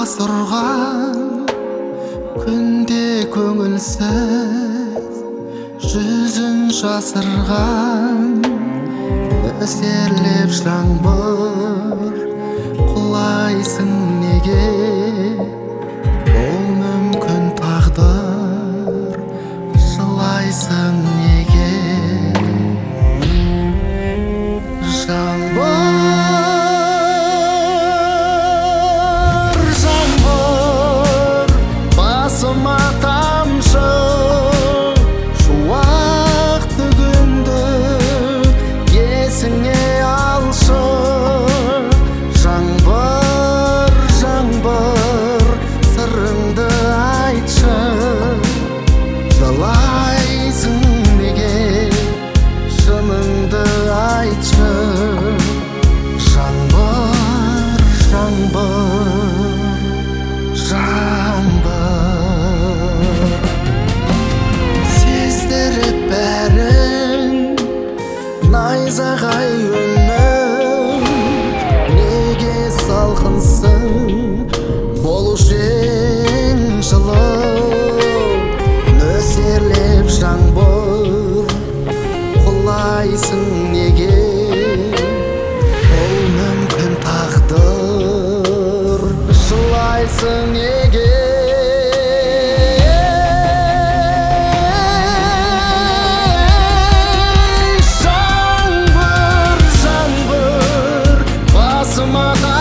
ұрған күнде көңілсіз жүзін жасырған нөсерлеп жаңбыр құлайсың неге ол мүмкін тағдыр жылайсың неге жаңбыр басыма тамшы шуақ түгінді есіңе алшы жаңбыр жаңбыр сырыңды айтшы жылайсың неге шыныңды айтшы жаңбыр жаңбыр сездіріп бәрін найзағай үнің неге салқынсың болушы ең жылы нөсерлеп жаңбыр құлайсың неге ол мүмкін тағдыр жылайсың неге жаңбыр жаңбыр басыма